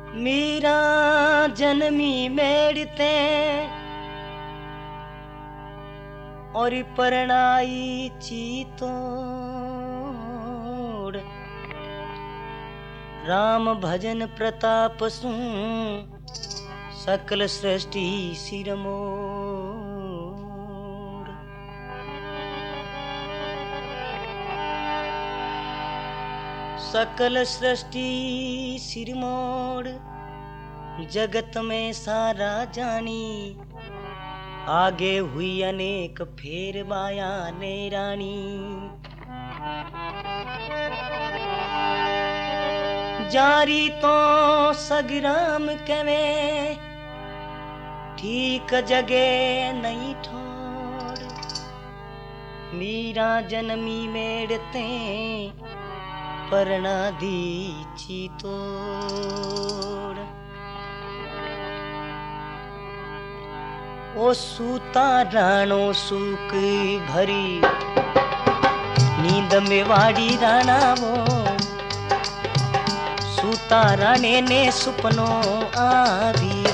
मीरा जन्मी मेड़ते और परणाई चीतोड़। राम भजन प्रताप सु सकल सृष्टि सिरमोर। सकल सृष्टि सिरमोड़ जगत में सारा जानी। आगे हुई अनेक फेर बाया ने रानी। जारी तो सगराम कवे ठीक जगे नहीं ठोड़। मीरा जन्मी मेड़ते परना दी चीतोड़। ओ सूता राणो सूक भरी नींद में वाड़ी राणा वो। सूता राणे ने सुपनो आवियो।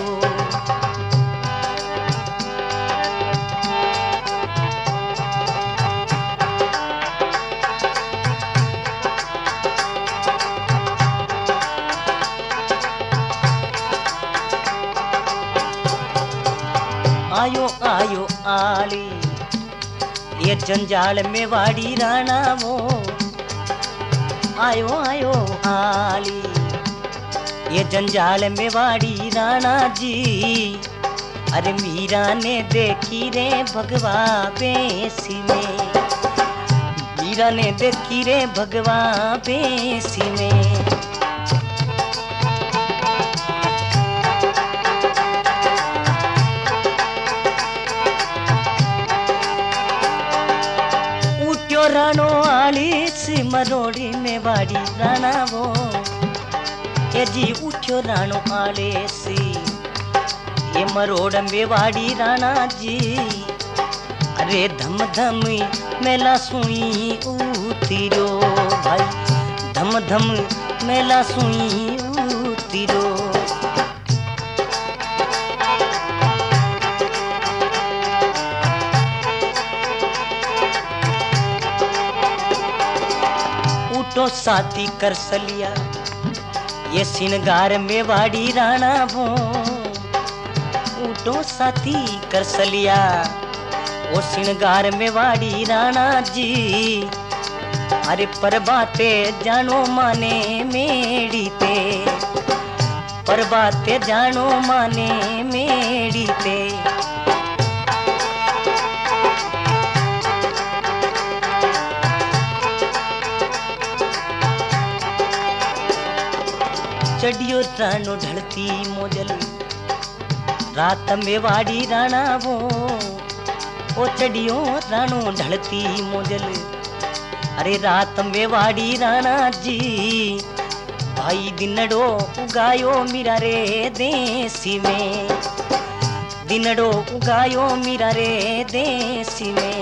आयो आयो आली ये जंजाल में वाड़ी राणा वो। आयो आयो आली ये जंजाल में वाड़ी राणा जी। अरे मीरा ने देखी रे भगवा बेसी में। मीरा ने देखी रे भगवा बेसी में। राणो आली सी मरोड़ी में वाड़ी राणा वो। ये जी उठ्यो राणो आले सी ये मरोड़ में वाड़ी राणा जी। अरे धम धम मेला सुई उतिरो भाई। धम धम मेला सुई उतिरो। उठो साथी कर सलिया ये सिंगार में वाड़ी राणा वो। उठो साथी कर सलिया वो सिंगार में वाड़ी राणा जी। अरे परबाते जानो माने मेड़ी ते। परबाते जानो माने मेड़ी ते। चढ़ियो राणो ढलती मोजल रात में वाड़ी राणा वो। ओ चढ़ियो राणो ढलती मोजल अरे रात में वाड़ी राणा जी। भाई दिनड़ो उगायो मीरा रे देसी में। दिनड़ो उगायो मीरा रे देसी में।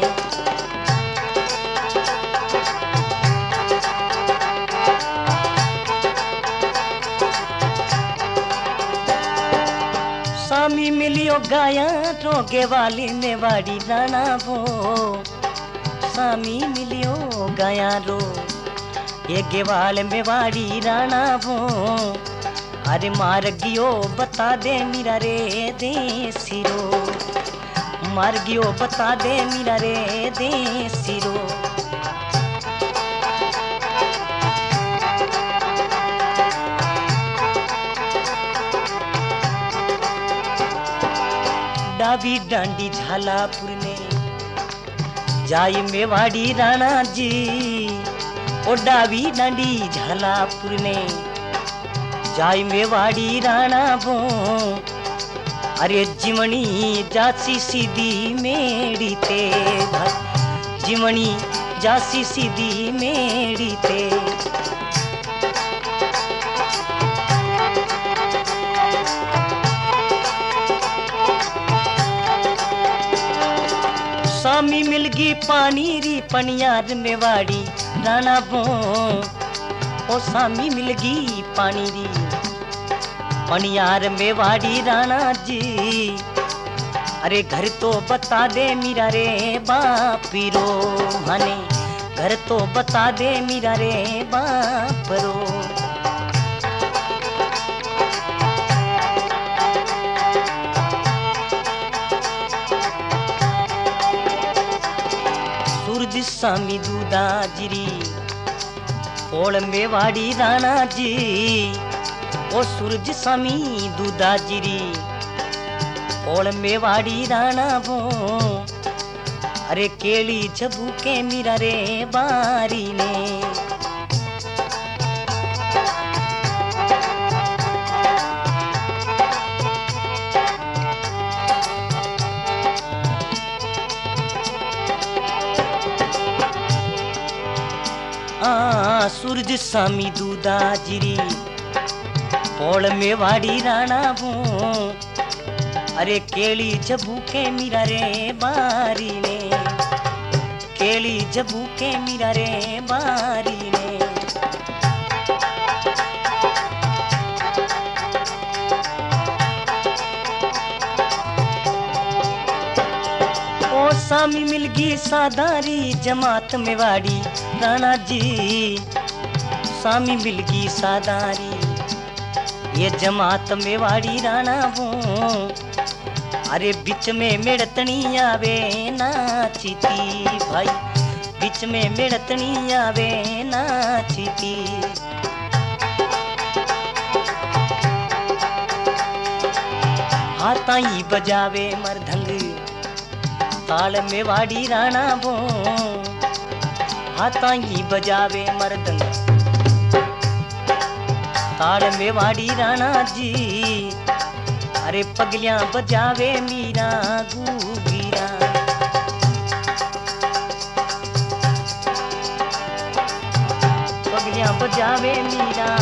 स्वामी मिलियो गाया रोगे वाली में वाड़ी राणा वो। स्वामी मिलियो गाया रो ये गेवाल में वाड़ी राणा वो। अरे मार गियो बता दे मीरा रे देसी रो। मार गियो बता दे मीरा रे देसी रो। डाबी डांडी झालापुर ने जाई मेवाड़ी राणा जी। ओ डाबी डांडी झालापुर ने जाई मेवाड़ी राणा वो। अरे जिमणी जासी सीधी मेड़ी ते। जिमणी जासी सीधी मेड़ी ते। स्वामी मिलगी पानी री पनियार में वाड़ी राणा वो। ओ स्वामी मिलगी पानी री पनियार मेवाड़ी राणा जी। अरे घर तो बता दे मीरा रे बापीरो, माने घर तो बता दे मीरा रे बापरो। सूरज स्वामी दूधाजिरी पोल मेवाड़ी राणा जी। ओ सूरज स्वामी दूधाजिरी पोल मेवाड़ी राणा वो। अरे केली झबूके मीरा रे बारी ने। सूरज स्वामी दूधाजिरी पोल मेवाड़ी राणा वो। अरे केली झबूके मीरा रे बारी ने, केली झबूके मीरा रे बारी ने। ओ सामी मिलगी सादारी जमात मेवाड़ी राणा जी। सामी मिलगी सादारी ये जमात मेवाड़ी राणा वो। अरे बीच में मेड़तनी आवे नाचीती भाई, बीच में मेड़तनी आवे नाचीती। हाथाई बजावे मरधंग ताल मेवाड़ी राणा वो। हाथाई बजावे मरदंग ताल मेवाड़ी राणा जी। अरे पगलियां बजावे मीरा गुगीरा, पगलियां बजावे मीरा